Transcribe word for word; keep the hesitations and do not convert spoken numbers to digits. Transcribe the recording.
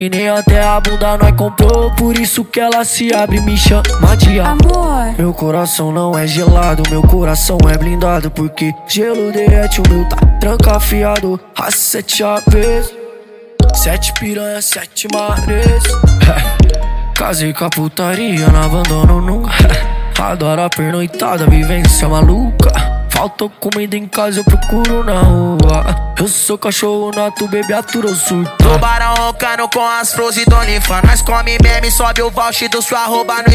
E nem até a bunda nós comprou, por isso que ela se abre e me chama de amor. Meu coração não é gelado, meu coração é blindado, porque gelo derrete, o meu tá trancafiado. As sete chaves, sete piranha, sete mares. Casei com a putaria, não abandono nunca. Adoro a pernoitada, vivência maluca. Faltou comida em casa, eu procuro na rua. Eu sou cachorro nato, bebê aturou surto. Tubarão roncando com as flores do Linfa. Nós come meme, sobe o voucher do sua arroba no